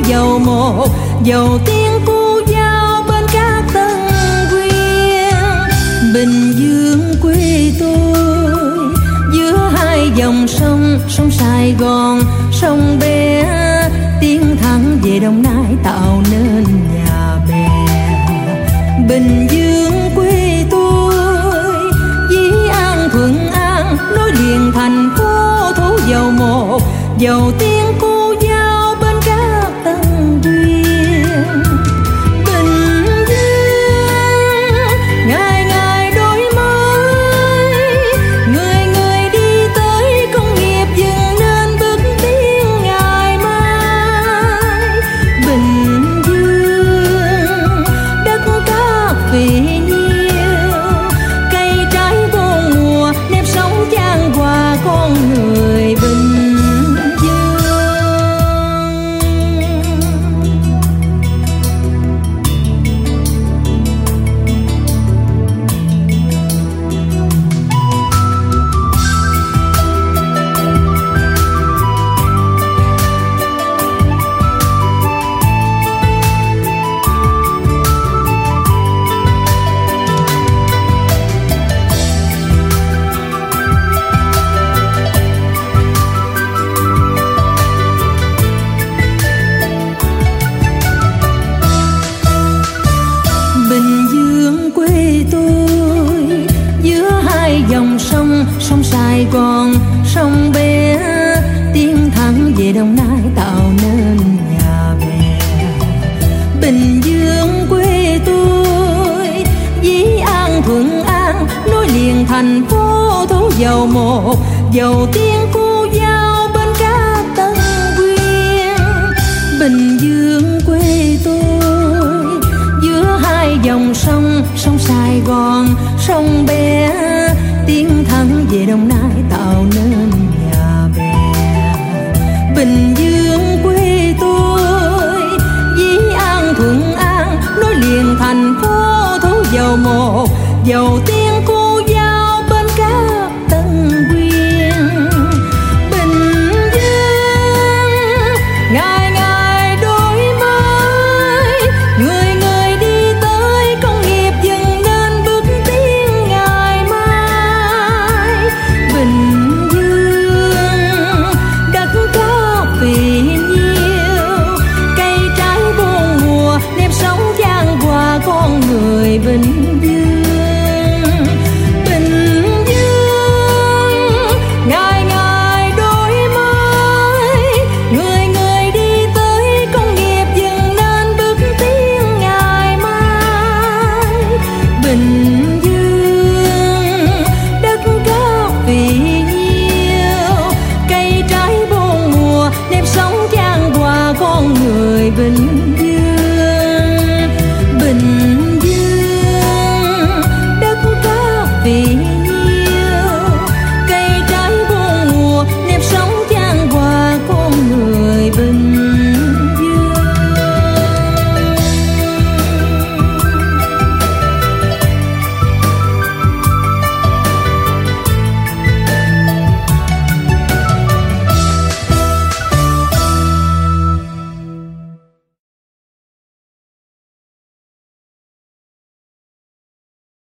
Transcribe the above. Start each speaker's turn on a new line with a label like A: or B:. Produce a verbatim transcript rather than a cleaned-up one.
A: dầu một, dầu tiếng cu giao bên các Tân Quyên. Bình Dương quê tôi giữa hai dòng sông, sông Sài Gòn, sông Bé, tiến thẳng về Đồng Nai tạo nên nhà bè. Bình Dương quê tôi, Dĩ An Thuận An, nối liền thành phố Thủ Dầu Một, dầu tiếng cu giao bên các Tân Quyên. Bình Dương ngày ngày đổi mới, người người đi tới công nghiệp dựng nên bước tiến ngày mai. Bình Dương đất cát phì nhiêu, cây trái bốn mùa, nếp sống chan hòa con người Bình sông Sài Gòn, sông Bé, tiến thẳng về Đồng Nai tạo nên nhà bè. Bình Dương quê tôi, Dĩ An Thuận An, nối liền thành phố Thủ Dầu Một, dầu tiếng cu giao bên các Tân Quyên. Bình Dương quê tôi giữa hai dòng sông, sông Sài Gòn, sông Bé, tiến thẳng về Đồng Nai tạo nên nhà bè. Bình Dương quê tôi, Dĩ An Thuận An, nối liền thành phố Thủ Dầu Một, dầu tiếng